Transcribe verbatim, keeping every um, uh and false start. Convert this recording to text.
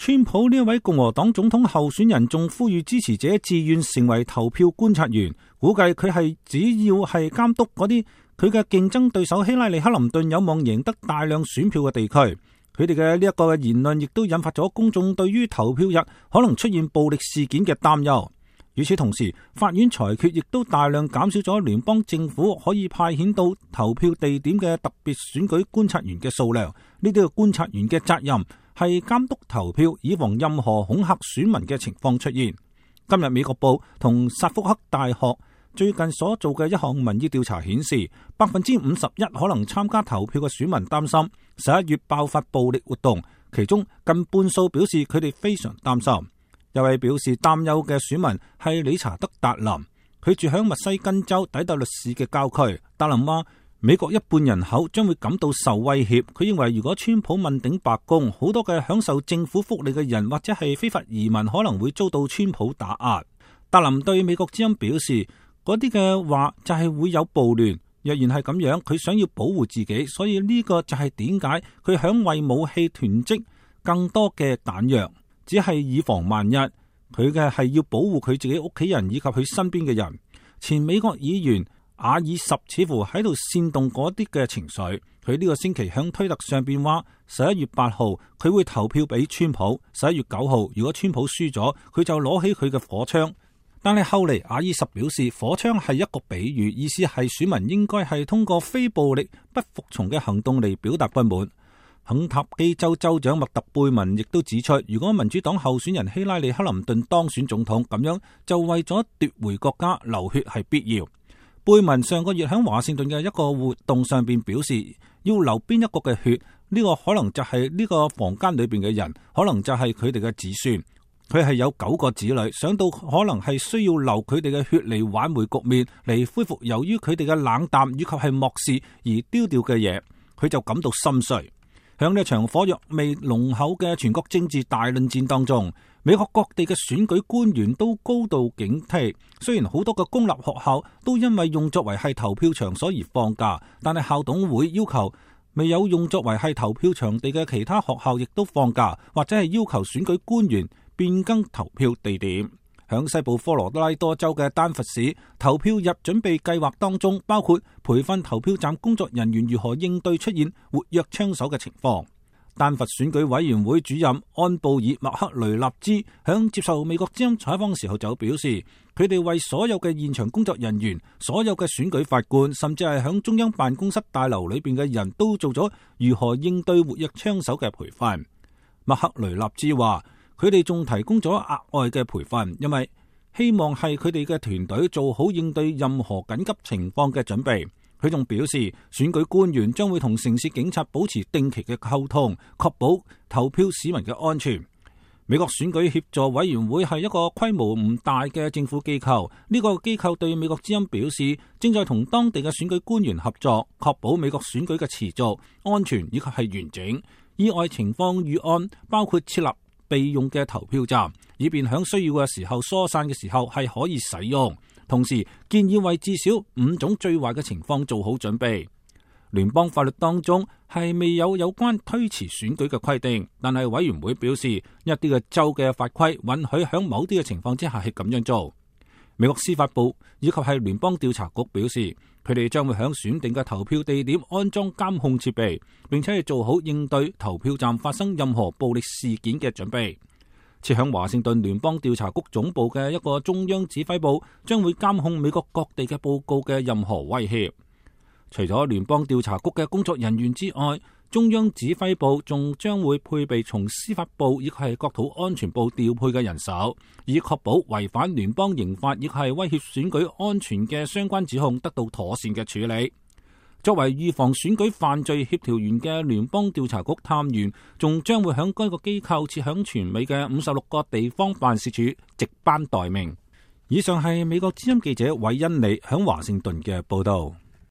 川普呢一位共和黨總統候選人仲呼籲支持者自願成為投票觀察員，估計佢係只要係監督嗰啲佢嘅競爭對手希拉里克林頓有望贏得大量選票嘅地區。佢哋嘅呢一個嘅言論亦都引發咗公眾對於投票日可能出現暴力事件嘅擔憂。與此同時，法院裁決亦都大量減少咗聯邦政府可以派遣到投票地點嘅特別選舉觀察員嘅數量。呢啲嘅觀察員嘅責任係監督投票，以防任何恐嚇選民嘅情況出現。今日美國報同薩福克大學最近所做嘅一項民意調查顯示，百分之五十一可能參加投票嘅選民擔心十一月爆發暴力活動，其中近半數表示佢哋非常擔心。有位表示擔憂嘅選民係理查德·達林，佢住響密西根州底特律市嘅郊區。達林話，美國一半人口將會感到受威脅。佢認為如果川普問鼎白宮，好多嘅享受政府福利嘅人或者係非法移民可能會遭到川普打壓。達林對美國之音表示，嗰啲嘅話就係會有暴亂。若然係咁樣，佢想要保護自己，所以呢個就係點解佢想為武器囤積更多嘅彈藥。只係以防萬一，佢嘅係要保護佢自己屋企人以及佢身邊嘅人。前美國議員阿爾什似乎喺度煽動嗰啲嘅情緒。佢呢個星期響推特上邊話，十一月八號佢會投票俾川普，十一月九號如果川普輸咗，佢就攞起佢嘅火槍。但係後嚟阿爾什表示，火槍係一個比喻，意思係選民應該係通過非暴力不服從嘅行動嚟表達不滿。肯塔基州州長麥特貝文亦都指出，如果民主黨候選人希拉里克林頓當選總統，咁樣就為咗奪回國家流血係必要。貝文上個月喺華盛頓嘅一個活動上邊表示，要流邊一個嘅血，呢個可能就係呢個房間裏邊嘅人，可能就係佢哋嘅子孫。佢係有九個子女，想到可能係需要流佢哋嘅血嚟挽回局面，嚟恢復由於佢哋嘅冷淡以及係漠視而丟掉嘅嘢，佢就感到心碎。響呢場火藥味濃厚嘅全國政治大論戰當中，美國各地嘅選舉官員都高度警惕。雖然好多嘅公立學校都因為用作為係投票場所而放假，但係校董會要求未有用作為係投票場地嘅其他學校亦都放假，或者係要求選舉官員變更投票地點。響西部科羅拉多州嘅丹佛市，投票日準備計劃當中包括培訓投票站工作人員如何應對出現活躍槍手嘅情況。丹佛選舉委員會主任安布爾麥克雷納茲響接受美國之音採訪時候就表示，佢哋為所有嘅現場工作人員、所有嘅選舉法官，甚至係響中央辦公室大樓裏邊嘅人都做咗如何應對活躍槍手嘅培訓。麥克雷納茲話，佢哋仲提供咗額外嘅培訓，因為希望係佢哋嘅團隊做好應對任何緊急情況嘅準備。佢仲表示，選舉官員將會同城市警察保持定期嘅溝通，確保投票市民嘅安全。美國選舉協助委員會係一個規模唔大嘅政府機構，呢個機構對美國之音表示，正在同當地嘅選舉官員合作，確保美國選舉嘅持續、安全以及係完整。意外情況預案包括設立備用嘅投票站，以便響需要嘅時候疏散嘅時候係可以使用。同時建議為至少五種最壞嘅情況做好準備。聯邦法律當中係未有有關推遲選舉嘅規定，但係委員會表示一啲嘅州嘅法規允許響某啲嘅情況之下係咁樣做。美國司法部以及係聯邦調查局表示，佢哋將會響選定嘅投票地點安裝監控設備，並且係做好應對投票站發生任何暴力事件嘅準備。設響華盛頓聯邦調查局總部嘅一個中央指揮部將會監控美國各地嘅報告嘅任何威脅。除咗聯邦調查局嘅工作人員之外，中央指揮部仲將會配備從司法部以及係國土安全部調配嘅人手，以確保違反聯邦刑法以及係威脅選舉安全嘅相關指控得到妥善嘅處理。作為預防選舉犯罪協調員嘅聯邦調查局探員，仲將會響該個機構設響全美嘅五十六個地方辦事處值班待命。以上係美國之音記者韋恩利響華盛頓嘅報道。